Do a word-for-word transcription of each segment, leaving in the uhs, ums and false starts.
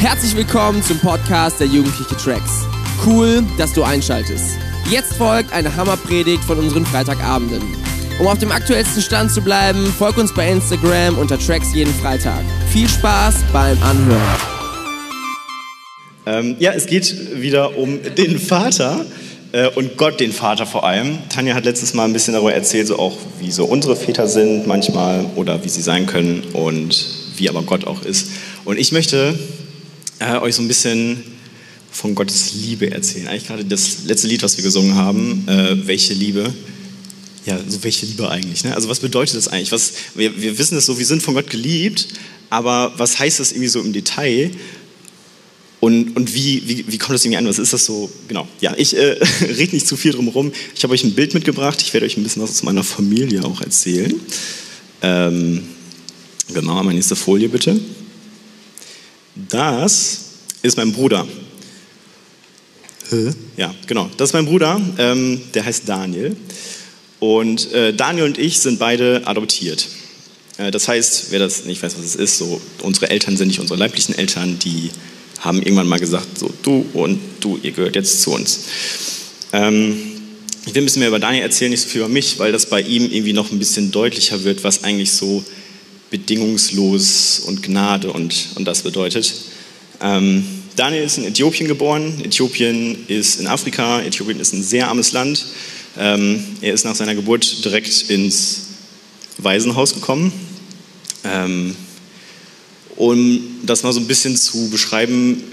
Herzlich willkommen zum Podcast der Jugendliche Tracks. Cool, dass du einschaltest. Jetzt folgt eine Hammerpredigt von unseren Freitagabenden. Um auf dem aktuellsten Stand zu bleiben, folg uns bei Instagram unter Tracks jeden Freitag. Viel Spaß beim Anhören. Ähm, ja, es geht wieder um den Vater äh, und Gott, den Vater vor allem. Tanja hat letztes Mal ein bisschen darüber erzählt, so auch wie so unsere Väter sind manchmal oder wie sie sein können und wie aber Gott auch ist. Und ich möchte äh, euch so ein bisschen von Gottes Liebe erzählen. Eigentlich gerade das letzte Lied, was wir gesungen haben, äh, welche Liebe. Ja, so welche Liebe eigentlich, ne? Also was bedeutet das eigentlich? Was, wir, wir wissen es so, wir sind von Gott geliebt, aber was heißt das irgendwie so im Detail? Und, und wie, wie, wie kommt das irgendwie an? Was ist das so? Genau, ja, ich äh, rede nicht zu viel drum rum. Ich habe euch ein Bild mitgebracht. Ich werde euch ein bisschen was aus meiner Familie auch erzählen. Ähm, genau, meine nächste Folie bitte. Das ist mein Bruder. Hä? Ja, genau, das ist mein Bruder. Ähm, der heißt Daniel. Und äh, Daniel und ich sind beide adoptiert. Äh, das heißt, wer das nicht weiß, was es ist, so, unsere Eltern sind nicht unsere leiblichen Eltern, die haben irgendwann mal gesagt, so du und du, ihr gehört jetzt zu uns. Ähm, ich will ein bisschen mehr über Daniel erzählen, nicht so viel über mich, weil das bei ihm irgendwie noch ein bisschen deutlicher wird, was eigentlich so bedingungslos und Gnade und, und das bedeutet. Ähm, Daniel ist in Äthiopien geboren. Äthiopien ist in Afrika. Äthiopien ist ein sehr armes Land. Ähm, er ist nach seiner Geburt direkt ins Waisenhaus gekommen. Ähm, um das mal so ein bisschen zu beschreiben,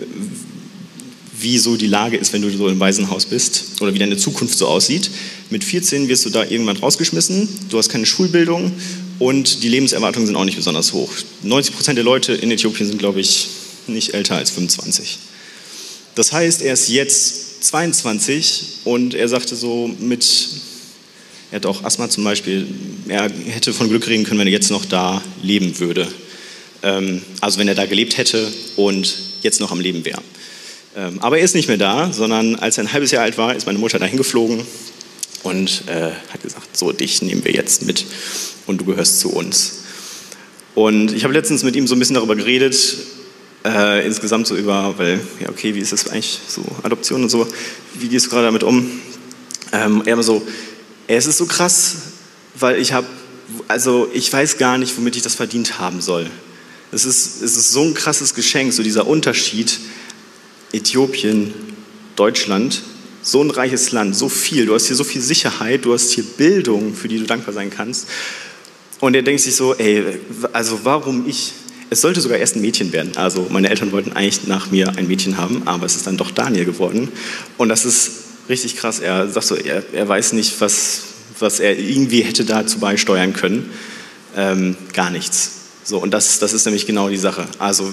wie so die Lage ist, wenn du so im Waisenhaus bist oder wie deine Zukunft so aussieht. Mit vierzehn wirst du da irgendwann rausgeschmissen, du hast keine Schulbildung und die Lebenserwartungen sind auch nicht besonders hoch. neunzig Prozent der Leute in Äthiopien sind, glaube ich, nicht älter als fünfundzwanzig. Das heißt, er ist jetzt zweiundzwanzig und er sagte so mit, er hat auch Asthma zum Beispiel, er hätte von Glück reden können, wenn er jetzt noch da leben würde. Also wenn er da gelebt hätte und jetzt noch am Leben wäre. Aber er ist nicht mehr da, sondern als er ein halbes Jahr alt war, ist meine Mutter dahin geflogen und äh, hat gesagt, so, dich nehmen wir jetzt mit und du gehörst zu uns. Und ich habe letztens mit ihm so ein bisschen darüber geredet, äh, insgesamt so über, weil, ja okay, wie ist das eigentlich, so Adoption und so, wie gehst du gerade damit um? Ähm, er war so, es ist so krass, weil ich habe, also ich weiß gar nicht, womit ich das verdient haben soll. Es ist, es ist so ein krasses Geschenk, so dieser Unterschied, Äthiopien, Deutschland, so ein reiches Land, so viel, du hast hier so viel Sicherheit, du hast hier Bildung, für die du dankbar sein kannst. Und er denkt sich so, ey, also warum ich, es sollte sogar erst ein Mädchen werden, also meine Eltern wollten eigentlich nach mir ein Mädchen haben, aber es ist dann doch Daniel geworden. Und das ist richtig krass, er sagt so, er, er weiß nicht, was, was er irgendwie hätte dazu beisteuern können, ähm, gar nichts. So, und das, das ist nämlich genau die Sache. Also,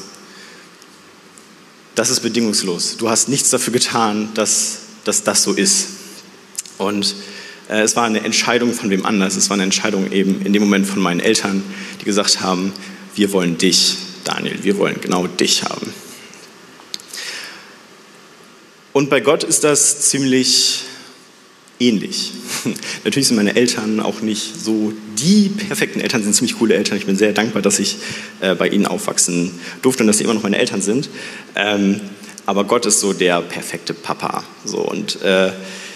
das ist bedingungslos. Du hast nichts dafür getan, dass, dass das so ist. Und äh, es war eine Entscheidung von wem anders. Es war eine Entscheidung eben in dem Moment von meinen Eltern, die gesagt haben, wir wollen dich, Daniel, wir wollen genau dich haben. Und bei Gott ist das ziemlich ähnlich. Natürlich sind meine Eltern auch nicht so die perfekten Eltern, sind ziemlich coole Eltern. Ich bin sehr dankbar, dass ich äh, bei ihnen aufwachsen durfte und dass sie immer noch meine Eltern sind. Ähm, aber Gott ist so der perfekte Papa. So, und äh,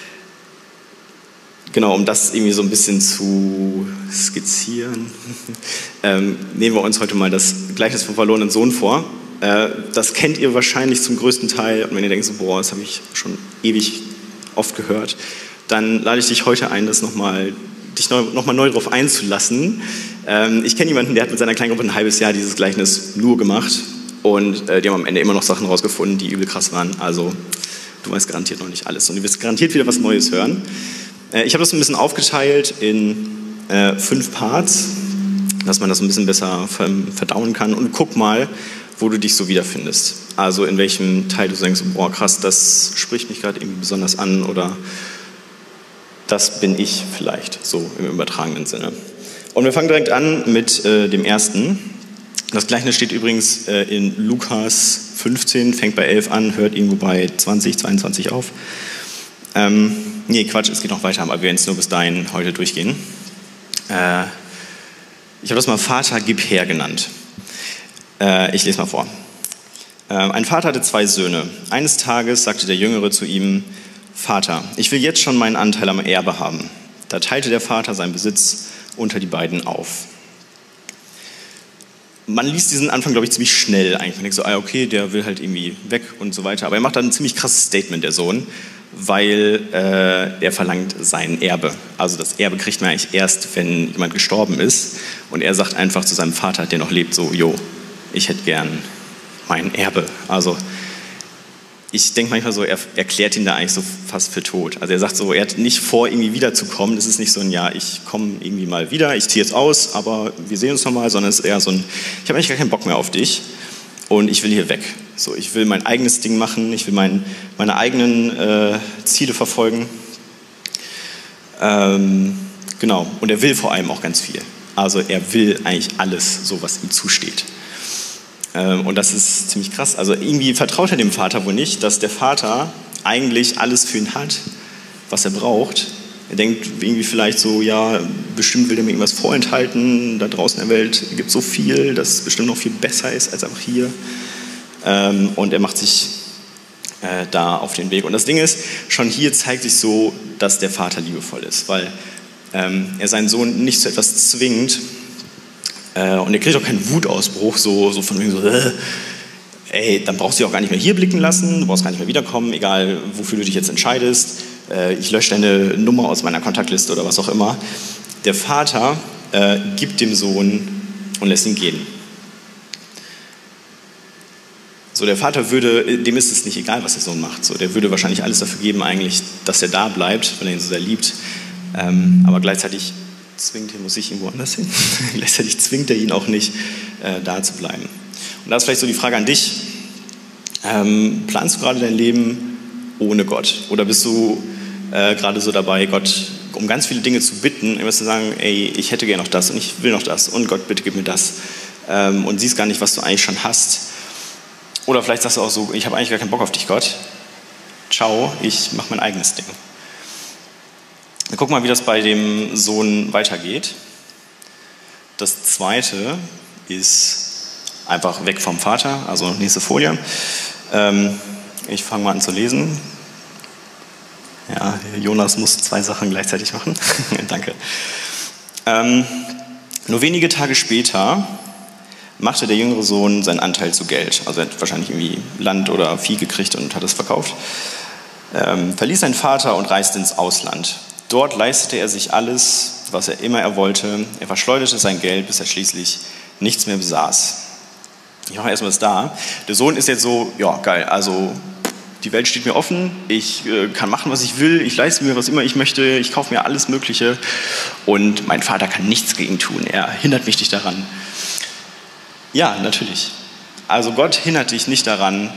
genau, um das irgendwie so ein bisschen zu skizzieren, ähm, nehmen wir uns heute mal das Gleichnis vom verlorenen Sohn vor. Äh, das kennt ihr wahrscheinlich zum größten Teil. Und wenn ihr denkt, so, boah, das habe ich schon ewig oft gehört, dann lade ich dich heute ein, das noch mal, dich noch, noch mal neu darauf einzulassen. Ähm, ich kenne jemanden, der hat mit seiner Kleingruppe ein halbes Jahr dieses Gleichnis nur gemacht und äh, die haben am Ende immer noch Sachen rausgefunden, die übel krass waren. Also du weißt garantiert noch nicht alles und du wirst garantiert wieder was Neues hören. Äh, ich habe das ein bisschen aufgeteilt in äh, fünf Parts, dass man das ein bisschen besser verdauen kann und guck mal, wo du dich so wiederfindest. Also in welchem Teil du denkst, boah krass, das spricht mich gerade irgendwie besonders an oder das bin ich vielleicht, so im übertragenen Sinne. Und wir fangen direkt an mit äh, dem ersten. Das Gleichnis steht übrigens äh, in Lukas fünfzehn, fängt bei elf an, hört irgendwo bei zwanzig, zweiundzwanzig auf. Ähm, nee, Quatsch, es geht noch weiter, aber wir werden es nur bis dahin heute durchgehen. Äh, ich habe das mal Vater, gib her genannt. Äh, ich lese mal vor. Ein Vater hatte zwei Söhne. Eines Tages sagte der Jüngere zu ihm: Vater, ich will jetzt schon meinen Anteil am Erbe haben. Da teilte der Vater seinen Besitz unter die beiden auf. Man liest diesen Anfang, glaube ich, ziemlich schnell eigentlich. Man denkt so, ah, okay, der will halt irgendwie weg und so weiter. Aber er macht dann ein ziemlich krasses Statement, der Sohn, weil äh, er verlangt sein Erbe. Also das Erbe kriegt man eigentlich erst, wenn jemand gestorben ist. Und er sagt einfach zu seinem Vater, der noch lebt, so, jo, ich hätte gern mein Erbe. Also ich denke manchmal so, er erklärt ihn da eigentlich so fast für tot. Also er sagt so, er hat nicht vor, irgendwie wiederzukommen. Das ist nicht so ein, ja, ich komme irgendwie mal wieder, ich ziehe jetzt aus, aber wir sehen uns nochmal, sondern es ist eher so ein, ich habe eigentlich gar keinen Bock mehr auf dich und ich will hier weg. So, ich will mein eigenes Ding machen, ich will mein, meine eigenen äh, Ziele verfolgen. Ähm, genau, und er will vor allem auch ganz viel. Also er will eigentlich alles, so was ihm zusteht. Und das ist ziemlich krass. Also irgendwie vertraut er dem Vater wohl nicht, dass der Vater eigentlich alles für ihn hat, was er braucht. Er denkt irgendwie vielleicht so, ja, bestimmt will er mir irgendwas vorenthalten. Da draußen in der Welt gibt es so viel, dass es bestimmt noch viel besser ist als einfach hier. Und er macht sich da auf den Weg. Und das Ding ist, schon hier zeigt sich so, dass der Vater liebevoll ist, weil er seinen Sohn nicht zu etwas zwingt. Und er kriegt auch keinen Wutausbruch, so, so von wegen so, äh, ey, dann brauchst du dich auch gar nicht mehr hier blicken lassen, du brauchst gar nicht mehr wiederkommen, egal wofür du dich jetzt entscheidest. Äh, ich lösche deine Nummer aus meiner Kontaktliste oder was auch immer. Der Vater äh, gibt dem Sohn und lässt ihn gehen. So, der Vater würde, dem ist es nicht egal, was der Sohn macht. So, der würde wahrscheinlich alles dafür geben, eigentlich, dass er da bleibt, weil er ihn so sehr liebt. Ähm, aber gleichzeitig zwingt er, muss ich irgendwo anders hin. Gleichzeitig zwingt er ihn auch nicht, äh, da zu bleiben. Und da ist vielleicht so die Frage an dich: ähm, Planst du gerade dein Leben ohne Gott? Oder bist du äh, gerade so dabei, Gott um ganz viele Dinge zu bitten, immer zu sagen, ey, ich hätte gerne noch das und ich will noch das und Gott, bitte gib mir das. Ähm, und siehst gar nicht, was du eigentlich schon hast. Oder vielleicht sagst du auch so, ich habe eigentlich gar keinen Bock auf dich, Gott. Ciao, ich mache mein eigenes Ding. Wir gucken mal, wie das bei dem Sohn weitergeht. Das zweite ist einfach weg vom Vater, also nächste Folie. Ähm, ich fange mal an zu lesen. Ja, Jonas muss zwei Sachen gleichzeitig machen. Danke. Ähm, nur wenige Tage später machte der jüngere Sohn seinen Anteil zu Geld. Also er hat wahrscheinlich irgendwie Land oder Vieh gekriegt und hat es verkauft. Ähm, verließ seinen Vater und reiste ins Ausland. Dort leistete er sich alles, was er immer er wollte. Er verschleuderte sein Geld, bis er schließlich nichts mehr besaß. Ich mache erstmal das da. Der Sohn ist jetzt so, ja geil, also die Welt steht mir offen, ich äh, kann machen, was ich will, ich leiste mir, was immer ich möchte, ich kaufe mir alles Mögliche und mein Vater kann nichts gegen tun, er hindert mich nicht daran. Ja, natürlich. Also Gott hindert dich nicht daran,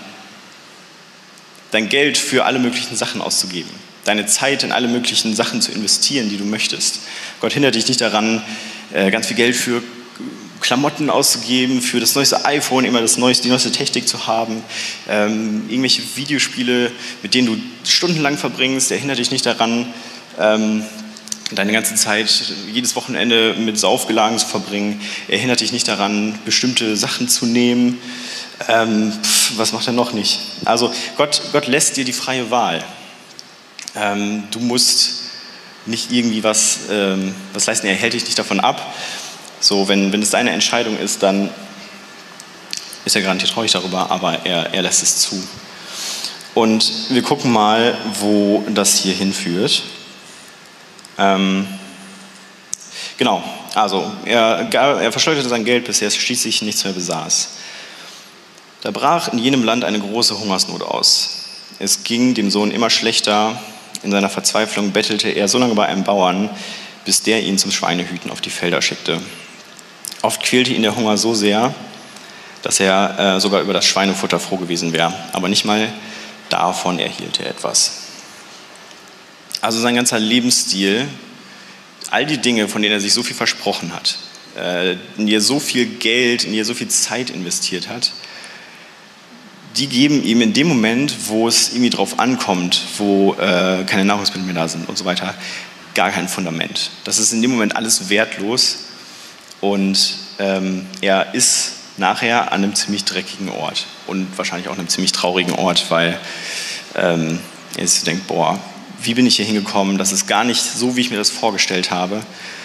dein Geld für alle möglichen Sachen auszugeben, deine Zeit in alle möglichen Sachen zu investieren, die du möchtest. Gott hindert dich nicht daran, ganz viel Geld für Klamotten auszugeben, für das neueste iPhone, immer das neueste, die neueste Technik zu haben, ähm, irgendwelche Videospiele, mit denen du stundenlang verbringst. Er hindert dich nicht daran, ähm, deine ganze Zeit, jedes Wochenende mit Saufgelagen zu verbringen. Er hindert dich nicht daran, bestimmte Sachen zu nehmen. Ähm, pf, was macht er noch nicht? Also Gott, Gott lässt dir die freie Wahl. Ähm, du musst nicht irgendwie was, ähm, was leisten, er hält dich nicht davon ab. So, wenn, wenn es deine Entscheidung ist, dann ist er garantiert traurig darüber, aber er, er lässt es zu. Und wir gucken mal, wo das hier hinführt. Ähm, genau, also er, er verschleuderte sein Geld, bis er schließlich nichts mehr besaß. Da brach in jenem Land eine große Hungersnot aus. Es ging dem Sohn immer schlechter. In seiner Verzweiflung bettelte er so lange bei einem Bauern, bis der ihn zum Schweinehüten auf die Felder schickte. Oft quälte ihn der Hunger so sehr, dass er äh, sogar über das Schweinefutter froh gewesen wäre. Aber nicht mal davon erhielt er etwas. Also sein ganzer Lebensstil, all die Dinge, von denen er sich so viel versprochen hat, äh, in die er so viel Geld, in die er so viel Zeit investiert hat, die geben ihm in dem Moment, wo es irgendwie drauf ankommt, wo äh, keine Nahrungsmittel mehr da sind und so weiter, gar kein Fundament. Das ist in dem Moment alles wertlos. Und ähm, er ist nachher an einem ziemlich dreckigen Ort und wahrscheinlich auch an einem ziemlich traurigen Ort, weil ähm, er sich denkt, boah, wie bin ich hier hingekommen? Das ist gar nicht so, wie ich mir das vorgestellt habe.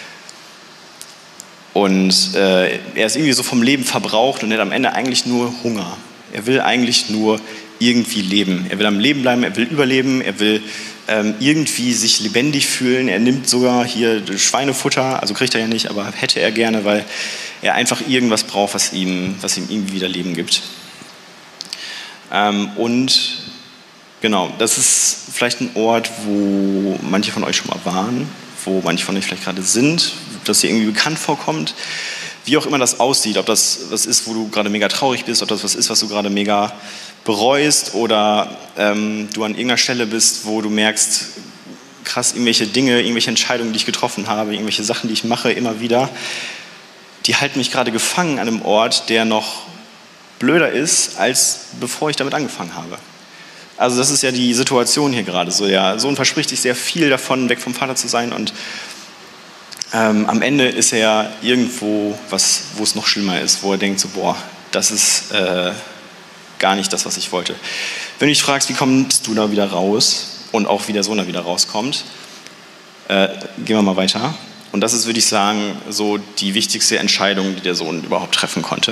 Und äh, er ist irgendwie so vom Leben verbraucht und er hat am Ende eigentlich nur Hunger. Er will eigentlich nur irgendwie leben. Er will am Leben bleiben, er will überleben, er will ähm, irgendwie sich lebendig fühlen. Er nimmt sogar hier Schweinefutter, also kriegt er ja nicht, aber hätte er gerne, weil er einfach irgendwas braucht, was ihm, was ihm irgendwie wieder Leben gibt. Ähm, und genau, das ist vielleicht ein Ort, wo manche von euch schon mal waren, wo manche von euch vielleicht gerade sind, das dir irgendwie bekannt vorkommt. Wie auch immer das aussieht, ob das was ist, wo du gerade mega traurig bist, ob das was ist, was du gerade mega bereust oder ähm, du an irgendeiner Stelle bist, wo du merkst, krass, irgendwelche Dinge, irgendwelche Entscheidungen, die ich getroffen habe, irgendwelche Sachen, die ich mache immer wieder, die halten mich gerade gefangen an einem Ort, der noch blöder ist, als bevor ich damit angefangen habe. Also das ist ja die Situation hier gerade so. Der Sohn verspricht sich sehr viel davon, weg vom Vater zu sein und ähm, am Ende ist er irgendwo, was, wo es noch schlimmer ist, wo er denkt so, boah, das ist äh, gar nicht das, was ich wollte. Wenn du dich fragst, wie kommst du da wieder raus und auch wie der Sohn da wieder rauskommt, äh, gehen wir mal weiter. Und das ist, würde ich sagen, so die wichtigste Entscheidung, die der Sohn überhaupt treffen konnte.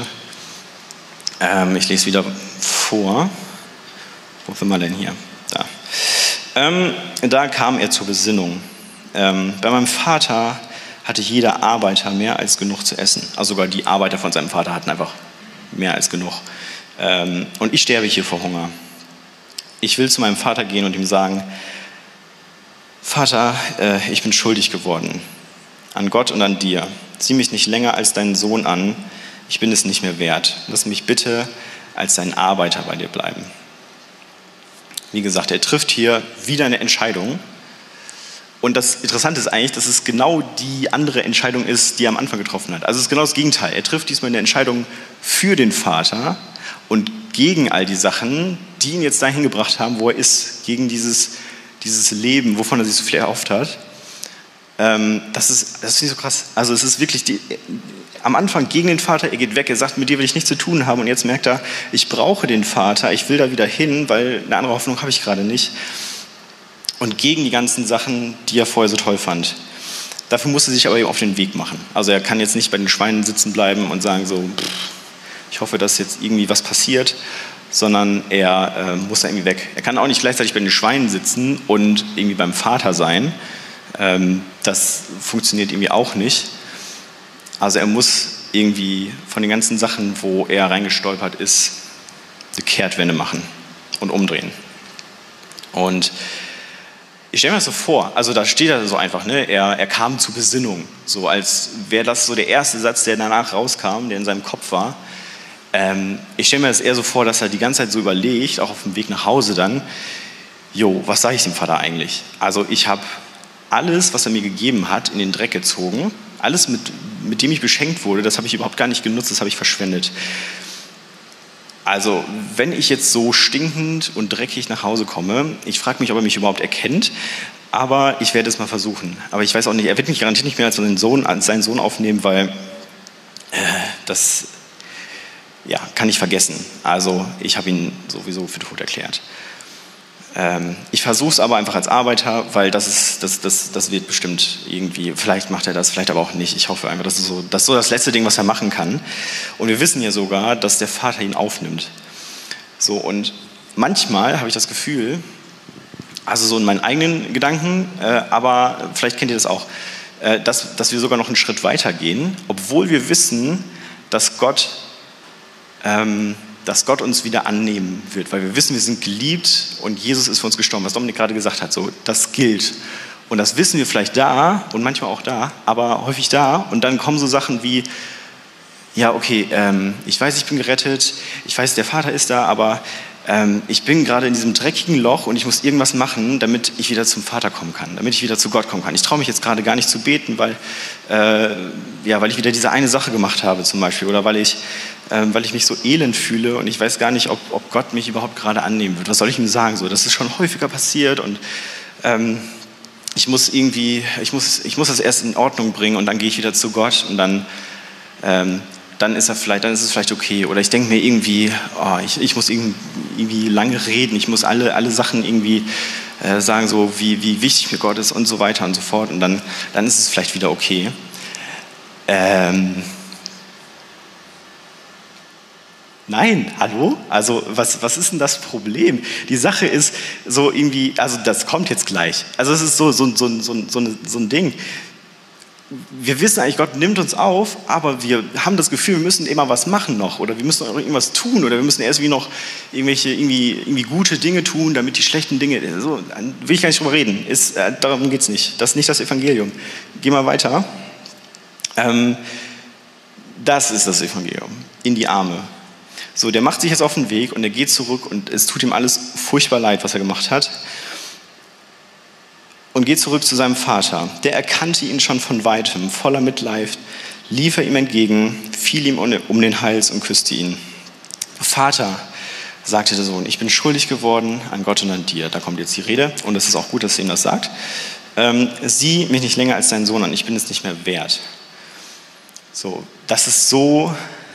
Ähm, ich lese wieder vor. Wo sind wir denn hier? Da. Ähm, da kam er zur Besinnung. Ähm, bei meinem Vater hatte jeder Arbeiter mehr als genug zu essen. Also sogar die Arbeiter von seinem Vater hatten einfach mehr als genug. Ähm, und ich sterbe hier vor Hunger. Ich will zu meinem Vater gehen und ihm sagen, Vater, äh, ich bin schuldig geworden. An Gott und an dir. Sieh mich nicht länger als deinen Sohn an. Ich bin es nicht mehr wert. Lass mich bitte als dein Arbeiter bei dir bleiben. Wie gesagt, er trifft hier wieder eine Entscheidung. Und das Interessante ist eigentlich, dass es genau die andere Entscheidung ist, die er am Anfang getroffen hat. Also es ist genau das Gegenteil. Er trifft diesmal eine Entscheidung für den Vater und gegen all die Sachen, die ihn jetzt dahin gebracht haben, wo er ist. Gegen dieses, dieses Leben, wovon er sich so viel erhofft hat. Ähm, das ist, das finde ich so krass. Also es ist wirklich die, am Anfang gegen den Vater, er geht weg, er sagt, mit dir will ich nichts zu tun haben und jetzt merkt er, ich brauche den Vater, ich will da wieder hin, weil eine andere Hoffnung habe ich gerade nicht. Und gegen die ganzen Sachen, die er vorher so toll fand. Dafür musste er sich aber eben auf den Weg machen. Also er kann jetzt nicht bei den Schweinen sitzen bleiben und sagen so, pff, ich hoffe, dass jetzt irgendwie was passiert, sondern er äh, muss da irgendwie weg. Er kann auch nicht gleichzeitig bei den Schweinen sitzen und irgendwie beim Vater sein. Ähm, das funktioniert irgendwie auch nicht. Also er muss irgendwie von den ganzen Sachen, wo er reingestolpert ist, eine Kehrtwende machen und umdrehen. Und ich stelle mir das so vor, also da steht er so einfach, ne? er, er kam zur Besinnung, so als wäre das so der erste Satz, der danach rauskam, der in seinem Kopf war. Ähm, ich stelle mir das eher so vor, dass er die ganze Zeit so überlegt, auch auf dem Weg nach Hause dann, jo, was sage ich dem Vater eigentlich? Also ich habe alles, was er mir gegeben hat, in den Dreck gezogen. Alles, mit, mit dem ich beschenkt wurde, das habe ich überhaupt gar nicht genutzt, das habe ich verschwendet. Also, wenn ich jetzt so stinkend und dreckig nach Hause komme, ich frage mich, ob er mich überhaupt erkennt, aber ich werde es mal versuchen. Aber ich weiß auch nicht, er wird mich garantiert nicht mehr als seinen Sohn, als seinen Sohn aufnehmen, weil äh, das ja, kann ich vergessen. Also, ich habe ihn sowieso für tot erklärt. Ich versuche es aber einfach als Arbeiter, weil das, ist, das, das, das wird bestimmt irgendwie, vielleicht macht er das, vielleicht aber auch nicht. Ich hoffe einfach, das ist, so, das ist so das letzte Ding, was er machen kann. Und wir wissen ja sogar, dass der Vater ihn aufnimmt. So, und manchmal habe ich das Gefühl, also so in meinen eigenen Gedanken, äh, aber vielleicht kennt ihr das auch, äh, dass, dass wir sogar noch einen Schritt weiter gehen, obwohl wir wissen, dass Gott... Ähm, dass Gott uns wieder annehmen wird, weil wir wissen, wir sind geliebt und Jesus ist für uns gestorben, was Dominik gerade gesagt hat, so, das gilt. Und das wissen wir vielleicht da und manchmal auch da, aber häufig da und dann kommen so Sachen wie, ja okay, ähm, ich weiß, ich bin gerettet, ich weiß, der Vater ist da, aber ähm, ich bin gerade in diesem dreckigen Loch und ich muss irgendwas machen, damit ich wieder zum Vater kommen kann, damit ich wieder zu Gott kommen kann. Ich traue mich jetzt gerade gar nicht zu beten, weil, äh, ja, weil ich wieder diese eine Sache gemacht habe zum Beispiel oder weil ich Ähm, weil ich mich so elend fühle und ich weiß gar nicht, ob, ob Gott mich überhaupt gerade annehmen wird. Was soll ich ihm sagen? So, das ist schon häufiger passiert und ähm, ich muss irgendwie, ich muss, ich muss das erst in Ordnung bringen und dann gehe ich wieder zu Gott und dann ähm, dann ist er vielleicht, dann ist es vielleicht okay. Oder ich denke mir irgendwie, oh, ich, ich muss irgendwie lange reden, ich muss alle, alle Sachen irgendwie äh, sagen, so wie, wie wichtig mir Gott ist und so weiter und so fort. Und dann, dann ist es vielleicht wieder okay. Ähm Nein, hallo? Also was, was ist denn das Problem? Die Sache ist so irgendwie, also das kommt jetzt gleich. Also es ist so, so, so, so, so, so ein Ding. Wir wissen eigentlich, Gott nimmt uns auf, aber wir haben das Gefühl, wir müssen immer was machen noch oder wir müssen irgendwas tun oder wir müssen erst wie noch irgendwelche irgendwie, irgendwie gute Dinge tun, damit die schlechten Dinge, so will ich gar nicht drüber reden, ist, äh, darum geht es nicht, das ist nicht das Evangelium. Geh mal weiter. Ähm, das ist das Evangelium, in die Arme. So, der macht sich jetzt auf den Weg und er geht zurück und es tut ihm alles furchtbar leid, was er gemacht hat. Und geht zurück zu seinem Vater. Der erkannte ihn schon von Weitem, voller Mitleid, lief er ihm entgegen, fiel ihm um den Hals und küsste ihn. Vater, sagte der Sohn, ich bin schuldig geworden an Gott und an dir. Da kommt jetzt die Rede und es ist auch gut, dass er ihm das sagt. Ähm, sieh mich nicht länger als deinen Sohn an, ich bin es nicht mehr wert. So, das ist so,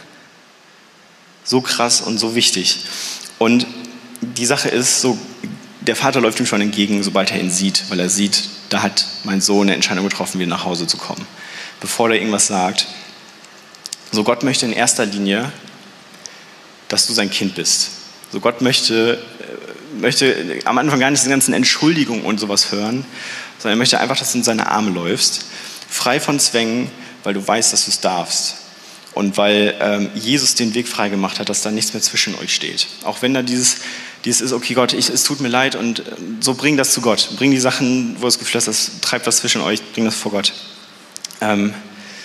so krass und so wichtig. Und die Sache ist so, der Vater läuft ihm schon entgegen, sobald er ihn sieht, weil er sieht, da hat mein Sohn eine Entscheidung getroffen, wieder nach Hause zu kommen, bevor er irgendwas sagt. So, Gott möchte in erster Linie, dass du sein Kind bist. So, Gott möchte, möchte am Anfang gar nicht diese ganzen Entschuldigungen und sowas hören, sondern er möchte einfach, dass du in seine Arme läufst, frei von Zwängen, weil du weißt, dass du es darfst. Und weil ähm, Jesus den Weg frei gemacht hat, dass da nichts mehr zwischen euch steht. Auch wenn da dieses, dieses ist, okay Gott, ich, es tut mir leid und äh, so bring das zu Gott. Bring die Sachen, wo es geflüstert ist, treibt was zwischen euch, bring das vor Gott. Ähm,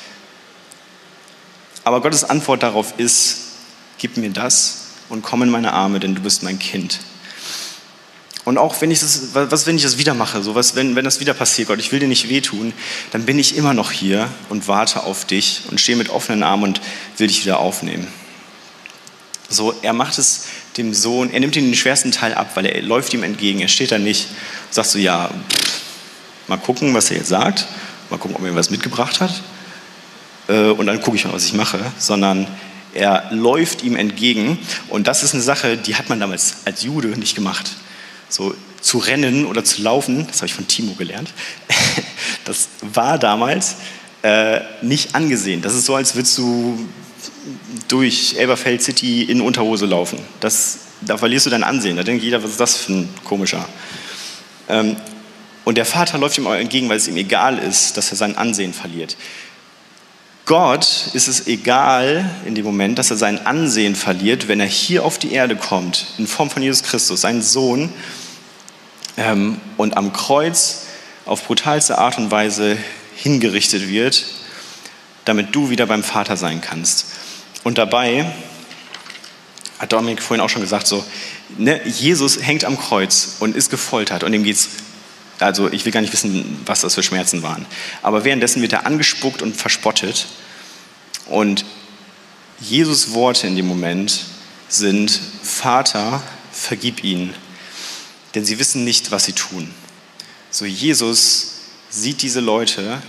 aber Gottes Antwort darauf ist, gib mir das und komm in meine Arme, denn du bist mein Kind. Und auch wenn ich das, was, wenn ich das wieder mache, so was, wenn, wenn das wieder passiert, Gott, ich will dir nicht wehtun, dann bin ich immer noch hier und warte auf dich und stehe mit offenen Armen und will dich wieder aufnehmen. So, er macht es dem Sohn, er nimmt ihm den schwersten Teil ab, weil er läuft ihm entgegen, er steht da nicht und sagt so, ja, pff, mal gucken, was er jetzt sagt, mal gucken, ob er mir was mitgebracht hat äh, und dann gucke ich mal, was ich mache, sondern er läuft ihm entgegen und das ist eine Sache, die hat man damals als Jude nicht gemacht. So zu rennen oder zu laufen, das habe ich von Timo gelernt, das war damals äh, nicht angesehen. Das ist so, als würdest du durch Elberfeld City in Unterhose laufen. Das, da verlierst du dein Ansehen. Da denkt jeder, was ist das für ein komischer. Ähm, und der Vater läuft ihm auch entgegen, weil es ihm egal ist, dass er sein Ansehen verliert. Gott ist es egal in dem Moment, dass er sein Ansehen verliert, wenn er hier auf die Erde kommt, in Form von Jesus Christus, seinen Sohn, ähm, und am Kreuz auf brutalste Art und Weise hingerichtet wird, damit du wieder beim Vater sein kannst. Und dabei, hat Dominik vorhin auch schon gesagt, so, ne, Jesus hängt am Kreuz und ist gefoltert und ihm geht's. Also ich will gar nicht wissen, was das für Schmerzen waren. Aber währenddessen wird er angespuckt und verspottet. Und Jesus' Worte in dem Moment sind, Vater, vergib ihnen, denn sie wissen nicht, was sie tun. So, Jesus sieht diese Leute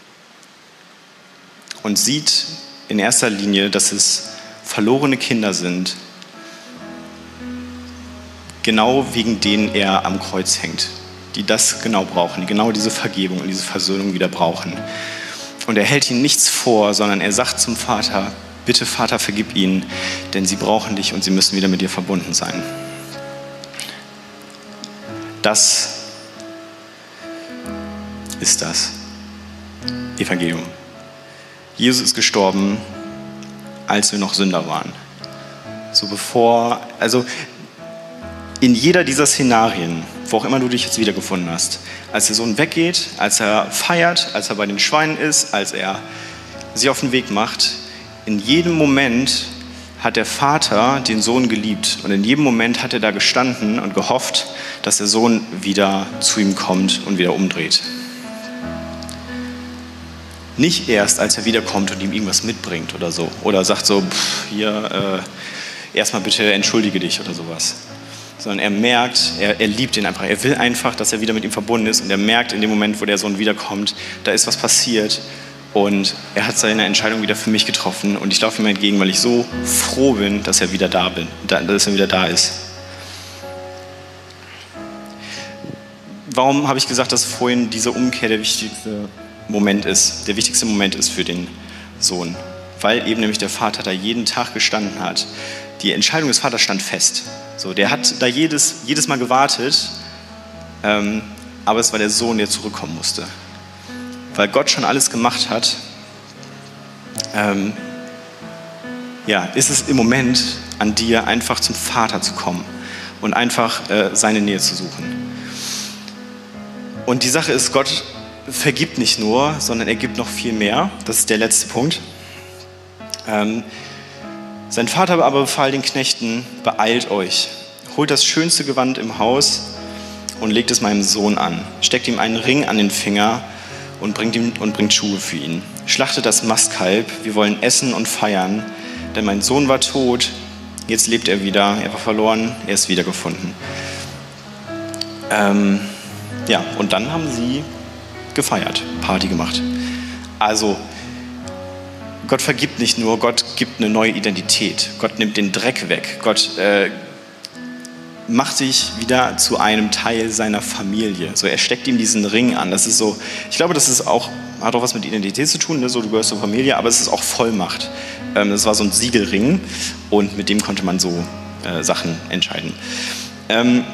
und sieht in erster Linie, dass es verlorene Kinder sind, genau wegen denen er am Kreuz hängt, die das genau brauchen, die genau diese Vergebung und diese Versöhnung wieder brauchen. Und er hält ihnen nichts vor, sondern er sagt zum Vater, bitte Vater, vergib ihnen, denn sie brauchen dich und sie müssen wieder mit dir verbunden sein. Das ist das Evangelium. Jesus ist gestorben, als wir noch Sünder waren. So bevor, also in jeder dieser Szenarien, wo auch immer du dich jetzt wiedergefunden hast, als der Sohn weggeht, als er feiert, als er bei den Schweinen ist, als er sich auf den Weg macht, in jedem Moment hat der Vater den Sohn geliebt und in jedem Moment hat er da gestanden und gehofft, dass der Sohn wieder zu ihm kommt und wieder umdreht. Nicht erst, als er wiederkommt und ihm irgendwas mitbringt oder so. Oder sagt so, pff, hier, äh, erstmal bitte entschuldige dich oder sowas. Sondern er merkt, er, er liebt ihn einfach. Er will einfach, dass er wieder mit ihm verbunden ist. Und er merkt in dem Moment, wo der Sohn wiederkommt, da ist was passiert. Und er hat seine Entscheidung wieder für mich getroffen und ich laufe ihm entgegen, weil ich so froh bin, dass er wieder da bin, dass er wieder da ist. Warum habe ich gesagt, dass vorhin diese Umkehr der wichtigste Moment ist, der wichtigste Moment ist für den Sohn? Weil eben nämlich der Vater da jeden Tag gestanden hat. Die Entscheidung des Vaters stand fest. So, der hat da jedes, jedes Mal gewartet, ähm, aber es war der Sohn, der zurückkommen musste. Weil Gott schon alles gemacht hat, ähm, ja, ist es im Moment an dir, einfach zum Vater zu kommen und einfach äh, seine Nähe zu suchen. Und die Sache ist, Gott vergibt nicht nur, sondern er gibt noch viel mehr. Das ist der letzte Punkt. Ähm, sein Vater aber befahl den Knechten, beeilt euch, holt das schönste Gewand im Haus und legt es meinem Sohn an. Steckt ihm einen Ring an den Finger und bringt, ihm, und bringt Schuhe für ihn. Schlachtet das Mastkalb, wir wollen essen und feiern, denn mein Sohn war tot, jetzt lebt er wieder, er war verloren, er ist wiedergefunden. Ähm, ja, und dann haben sie gefeiert, Party gemacht. Also, Gott vergibt nicht nur, Gott gibt eine neue Identität. Gott nimmt den Dreck weg. Gott äh, macht sich wieder zu einem Teil seiner Familie. So, er steckt ihm diesen Ring an. Das ist so, ich glaube, das ist auch, hat auch was mit Identität zu tun, ne? So, du gehörst zur Familie, aber es ist auch Vollmacht. Ähm, das war so ein Siegelring und mit dem konnte man so äh, Sachen entscheiden. Ähm,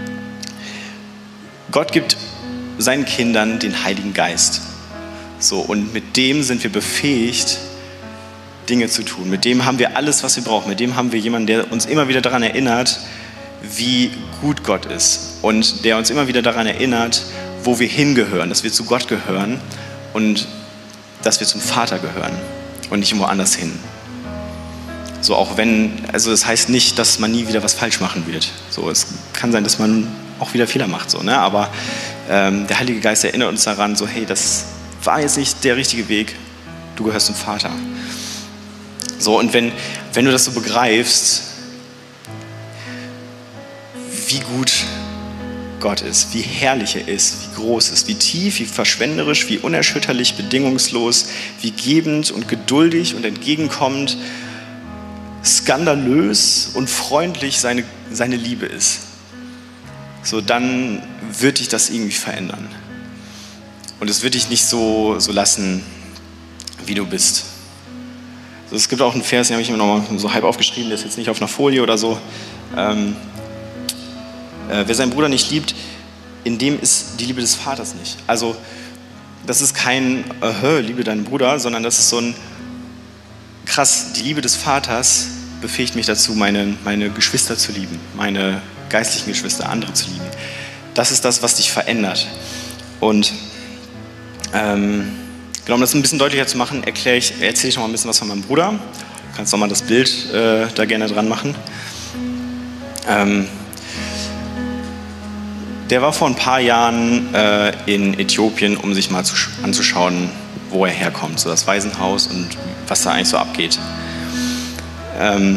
Gott gibt seinen Kindern den Heiligen Geist. So, und mit dem sind wir befähigt, Dinge zu tun. Mit dem haben wir alles, was wir brauchen. Mit dem haben wir jemanden, der uns immer wieder daran erinnert, wie gut Gott ist. Und der uns immer wieder daran erinnert, wo wir hingehören, dass wir zu Gott gehören und dass wir zum Vater gehören und nicht irgendwo anders hin. So, auch wenn, also das heißt nicht, dass man nie wieder was falsch machen wird. So, es kann sein, dass man auch wieder Fehler macht, so, ne? Aber ähm, der Heilige Geist erinnert uns daran, so, hey, das war jetzt nicht der richtige Weg, du gehörst zum Vater. So, und wenn, wenn du das so begreifst, wie gut Gott ist, wie herrlich er ist, wie groß ist, wie tief, wie verschwenderisch, wie unerschütterlich, bedingungslos, wie gebend und geduldig und entgegenkommend, skandalös und freundlich seine, seine Liebe ist, so, dann wird dich das irgendwie verändern. Und es wird dich nicht so, so lassen, wie du bist. Also es gibt auch einen Vers, den habe ich mir noch mal so halb aufgeschrieben, der ist jetzt nicht auf einer Folie oder so. Ähm, äh, wer seinen Bruder nicht liebt, in dem ist die Liebe des Vaters nicht. Also das ist kein äh, Liebe deinen Bruder, sondern das ist so ein krass, die Liebe des Vaters befähigt mich dazu, meine, meine Geschwister zu lieben, meine geistlichen Geschwister, andere zu lieben. Das ist das, was dich verändert. Und ähm, genau, um das ein bisschen deutlicher zu machen, erkläre ich, erzähle ich noch mal ein bisschen was von meinem Bruder. Du kannst noch mal das Bild äh, da gerne dran machen. Ähm, der war vor ein paar Jahren äh, in Äthiopien, um sich mal zu, anzuschauen, wo er herkommt, so das Waisenhaus und was da eigentlich so abgeht. Ähm,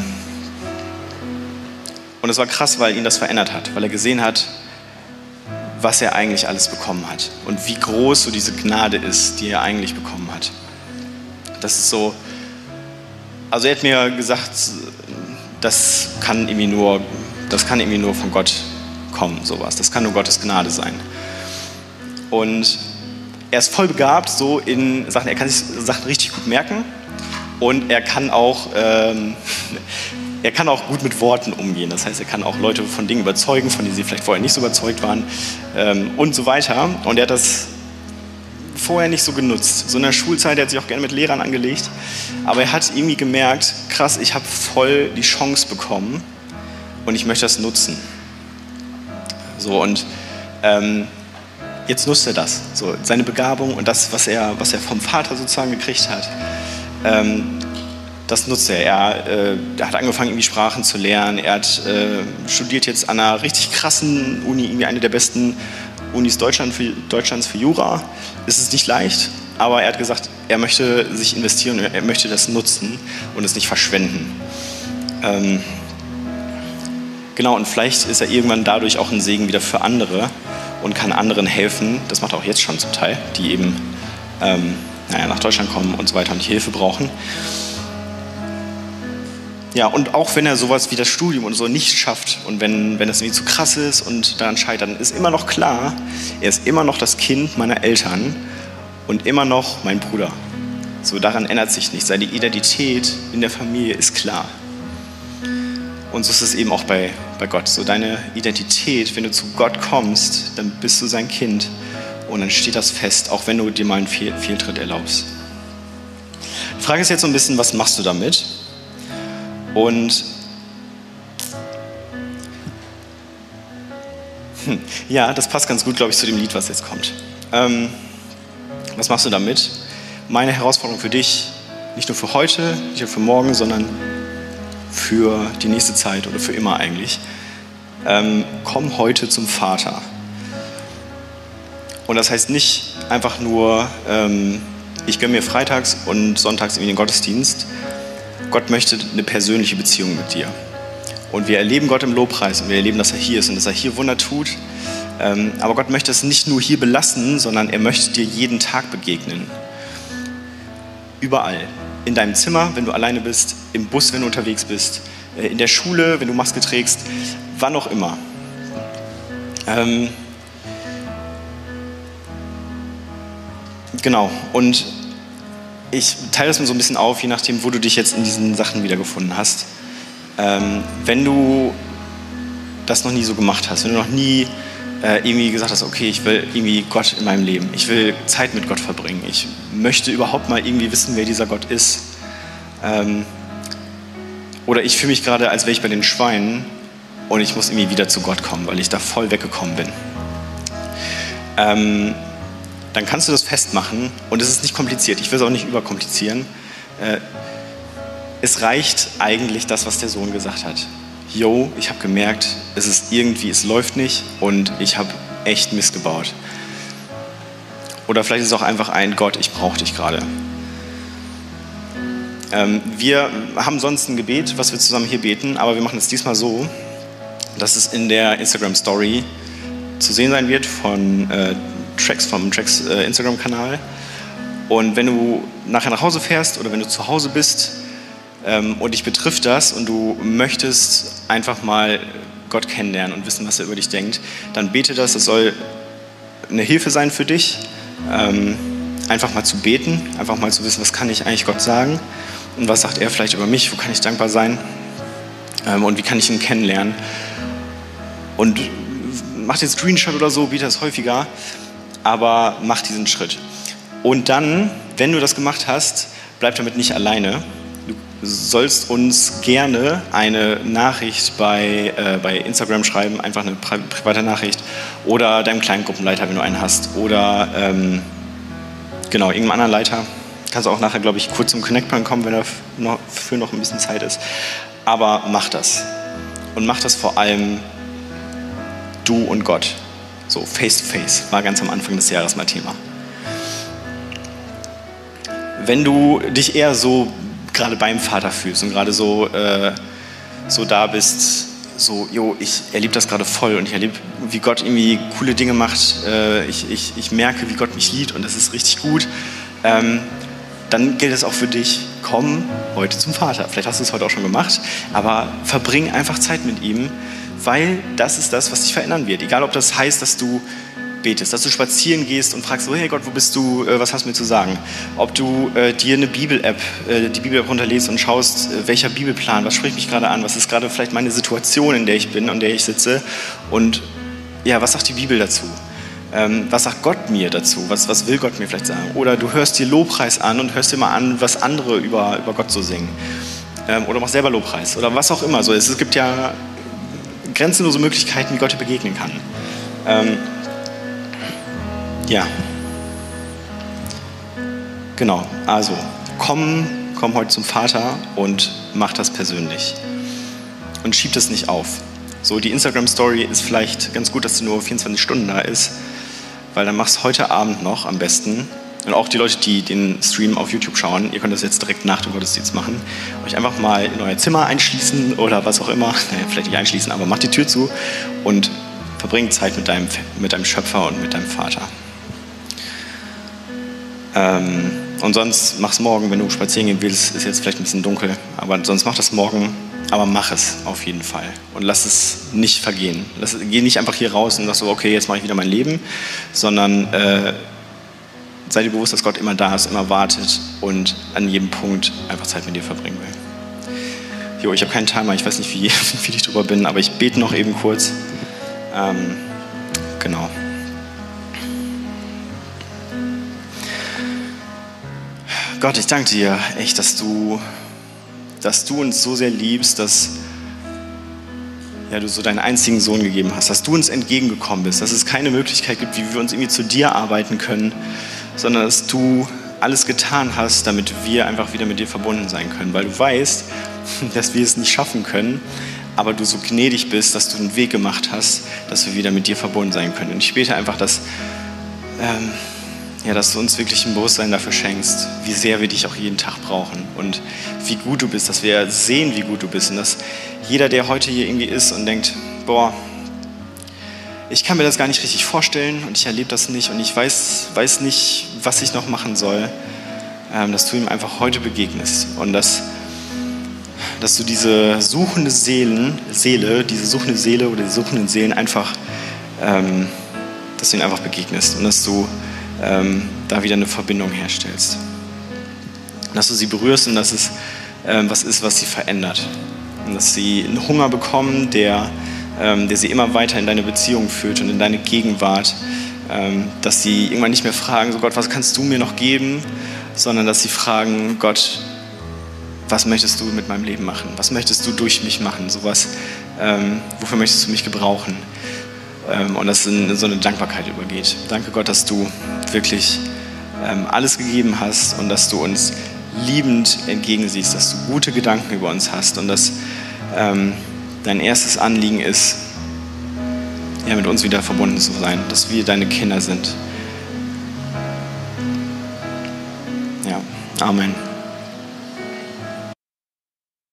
und es war krass, weil ihn das verändert hat, weil er gesehen hat, was er eigentlich alles bekommen hat und wie groß so diese Gnade ist, die er eigentlich bekommen hat. Das ist so, also er hat mir gesagt, das kann irgendwie nur, das kann irgendwie nur von Gott kommen, sowas. Das kann nur Gottes Gnade sein. Und er ist voll begabt so in Sachen, er kann sich Sachen richtig gut merken und er kann auch, ähm, er kann auch gut mit Worten umgehen. Das heißt, er kann auch Leute von Dingen überzeugen, von denen sie vielleicht vorher nicht so überzeugt waren ähm, und so weiter. Und er hat das vorher nicht so genutzt. So in der Schulzeit, er hat sich auch gerne mit Lehrern angelegt, aber er hat irgendwie gemerkt, krass, ich habe voll die Chance bekommen und ich möchte das nutzen. So, und ähm, jetzt nutzt er das, so seine Begabung und das, was er, was er vom Vater sozusagen gekriegt hat, ähm, das nutzt er. Er, äh, er hat angefangen, irgendwie Sprachen zu lernen. Er hat, äh, studiert jetzt an einer richtig krassen Uni, irgendwie eine der besten Unis Deutschland für, Deutschlands für Jura. Es ist nicht leicht, aber er hat gesagt, er möchte sich investieren, er möchte das nutzen und es nicht verschwenden. Ähm, genau, und vielleicht ist er irgendwann dadurch auch ein Segen wieder für andere und kann anderen helfen. Das macht er auch jetzt schon zum Teil, die eben ähm, naja, nach Deutschland kommen und so weiter und die Hilfe brauchen. Ja, und auch wenn er sowas wie das Studium und so nicht schafft und wenn, wenn das irgendwie zu krass ist und daran scheitert, dann ist immer noch klar, er ist immer noch das Kind meiner Eltern und immer noch mein Bruder. So, daran ändert sich nichts. Seine Identität in der Familie ist klar. Und so ist es eben auch bei, bei Gott. So, deine Identität, wenn du zu Gott kommst, dann bist du sein Kind und dann steht das fest, auch wenn du dir mal einen Fehl, Fehltritt erlaubst. Die Frage ist jetzt so ein bisschen, was machst du damit? Und hm, ja, das passt ganz gut, glaube ich, zu dem Lied, was jetzt kommt. Ähm, was machst du damit? Meine Herausforderung für dich, nicht nur für heute, nicht nur für morgen, sondern für die nächste Zeit oder für immer eigentlich. Ähm, komm heute zum Vater. Und das heißt nicht einfach nur, ähm, ich gönne mir freitags und sonntags irgendwie den Gottesdienst. Gott möchte eine persönliche Beziehung mit dir. Und wir erleben Gott im Lobpreis und wir erleben, dass er hier ist und dass er hier Wunder tut. Ähm, aber Gott möchte es nicht nur hier belassen, sondern er möchte dir jeden Tag begegnen. Überall. In deinem Zimmer, wenn du alleine bist, im Bus, wenn du unterwegs bist, äh, in der Schule, wenn du Maske trägst, wann auch immer. Ähm, genau. Und ich teile das mir so ein bisschen auf, je nachdem, wo du dich jetzt in diesen Sachen wiedergefunden hast. Ähm, wenn du das noch nie so gemacht hast, wenn du noch nie äh, irgendwie gesagt hast, okay, ich will irgendwie Gott in meinem Leben, ich will Zeit mit Gott verbringen, ich möchte überhaupt mal irgendwie wissen, wer dieser Gott ist. Ähm, oder ich fühle mich gerade, als wäre ich bei den Schweinen und ich muss irgendwie wieder zu Gott kommen, weil ich da voll weggekommen bin. Ähm, dann kannst du das festmachen und es ist nicht kompliziert. Ich will es auch nicht überkomplizieren. Äh, es reicht eigentlich das, was der Sohn gesagt hat. Yo, ich habe gemerkt, es ist irgendwie, es läuft nicht und ich habe echt Mist gebaut. Oder vielleicht ist es auch einfach ein Gott, ich brauche dich gerade. Ähm, wir haben sonst ein Gebet, was wir zusammen hier beten, aber wir machen es diesmal so, dass es in der Instagram-Story zu sehen sein wird von äh, Tracks vom Tracks äh, Instagram-Kanal. Und wenn du nachher nach Hause fährst oder wenn du zu Hause bist ähm, und dich betrifft das und du möchtest einfach mal Gott kennenlernen und wissen, was er über dich denkt, dann bete das. Das soll eine Hilfe sein für dich, ähm, einfach mal zu beten, einfach mal zu wissen, was kann ich eigentlich Gott sagen und was sagt er vielleicht über mich, wo kann ich dankbar sein ähm, und wie kann ich ihn kennenlernen. Und mach den Screenshot oder so, biete das häufiger. Aber mach diesen Schritt. Und dann, wenn du das gemacht hast, bleib damit nicht alleine. Du sollst uns gerne eine Nachricht bei, äh, bei Instagram schreiben, einfach eine pri- private Nachricht oder deinem kleinen Gruppenleiter, wenn du einen hast, oder ähm, genau, irgendeinem anderen Leiter. Kannst du auch nachher, glaube ich, kurz zum Connect-Point kommen, wenn dafür noch ein bisschen Zeit ist. Aber mach das. Und mach das vor allem du und Gott. So, face to face, war ganz am Anfang des Jahres mal Thema. Wenn du dich eher so gerade beim Vater fühlst und gerade so, äh, so da bist, so, jo, ich erlebe das gerade voll und ich erlebe, wie Gott irgendwie coole Dinge macht, äh, ich, ich, ich merke, wie Gott mich liebt und das ist richtig gut, ähm, dann gilt es auch für dich, komm heute zum Vater. Vielleicht hast du es heute auch schon gemacht, aber verbring einfach Zeit mit ihm, weil das ist das, was dich verändern wird. Egal, ob das heißt, dass du betest, dass du spazieren gehst und fragst, oh, hey Gott, wo bist du, was hast du mir zu sagen? Ob du äh, dir eine Bibel-App, äh, die Bibel-App runterlädst und schaust, äh, welcher Bibelplan, was spricht mich gerade an, was ist gerade vielleicht meine Situation, in der ich bin, an der ich sitze und ja, was sagt die Bibel dazu? Ähm, was sagt Gott mir dazu? Was, was will Gott mir vielleicht sagen? Oder du hörst dir Lobpreis an und hörst dir mal an, was andere über, über Gott so singen. Ähm, oder machst selber Lobpreis oder was auch immer. So, es, es gibt ja grenzenlose Möglichkeiten, wie Gott dir begegnen kann. Ähm, ja. Genau, also komm, komm heute zum Vater und mach das persönlich. Und schieb das nicht auf. So, die Instagram-Story ist vielleicht ganz gut, dass sie nur vierundzwanzig Stunden da ist, weil dann mach's heute Abend noch am besten. Und auch die Leute, die den Stream auf YouTube schauen, ihr könnt das jetzt direkt nach dem Gottesdienst machen. Euch einfach mal in euer Zimmer einschließen oder was auch immer. Naja, vielleicht nicht einschließen, aber macht die Tür zu und verbringt Zeit mit deinem, mit deinem Schöpfer und mit deinem Vater. Ähm... Und sonst mach's morgen, wenn du spazieren gehen willst. Ist jetzt vielleicht ein bisschen dunkel, aber sonst mach das morgen. Aber mach es auf jeden Fall und lass es nicht vergehen. Lass, geh nicht einfach hier raus und sag so, okay, jetzt mache ich wieder mein Leben, sondern äh, sei dir bewusst, dass Gott immer da ist, immer wartet und an jedem Punkt einfach Zeit mit dir verbringen will. Jo, ich habe keinen Timer, ich weiß nicht, wie viel ich drüber bin, aber ich bete noch eben kurz. Ähm, genau. Gott, ich danke dir echt, dass du, dass du uns so sehr liebst, dass ja, du so deinen einzigen Sohn gegeben hast, dass du uns entgegengekommen bist, dass es keine Möglichkeit gibt, wie wir uns irgendwie zu dir arbeiten können, sondern dass du alles getan hast, damit wir einfach wieder mit dir verbunden sein können, weil du weißt, dass wir es nicht schaffen können, aber du so gnädig bist, dass du einen Weg gemacht hast, dass wir wieder mit dir verbunden sein können. Und ich bete einfach, dass ähm, Ja, dass du uns wirklich ein Bewusstsein dafür schenkst, wie sehr wir dich auch jeden Tag brauchen und wie gut du bist, dass wir sehen, wie gut du bist und dass jeder, der heute hier irgendwie ist und denkt, boah, ich kann mir das gar nicht richtig vorstellen und ich erlebe das nicht und ich weiß, weiß nicht, was ich noch machen soll, ähm, dass du ihm einfach heute begegnest und dass, dass du diese suchende Seelen, Seele, diese suchende Seele oder die suchenden Seelen einfach, ähm, dass du ihnen einfach begegnest und dass du Ähm, da wieder eine Verbindung herstellst. Dass du sie berührst und dass es ähm, was ist, was sie verändert. Und dass sie einen Hunger bekommen, der, ähm, der sie immer weiter in deine Beziehung führt und in deine Gegenwart. Ähm, dass sie irgendwann nicht mehr fragen, so Gott, was kannst du mir noch geben? Sondern dass sie fragen, Gott, was möchtest du mit meinem Leben machen? Was möchtest du durch mich machen? So was, ähm, wofür möchtest du mich gebrauchen? Und dass es in so eine Dankbarkeit übergeht. Danke Gott, dass du wirklich ähm, alles gegeben hast und dass du uns liebend entgegensiehst, dass du gute Gedanken über uns hast und dass ähm, dein erstes Anliegen ist, ja, mit uns wieder verbunden zu sein, dass wir deine Kinder sind. Ja, Amen.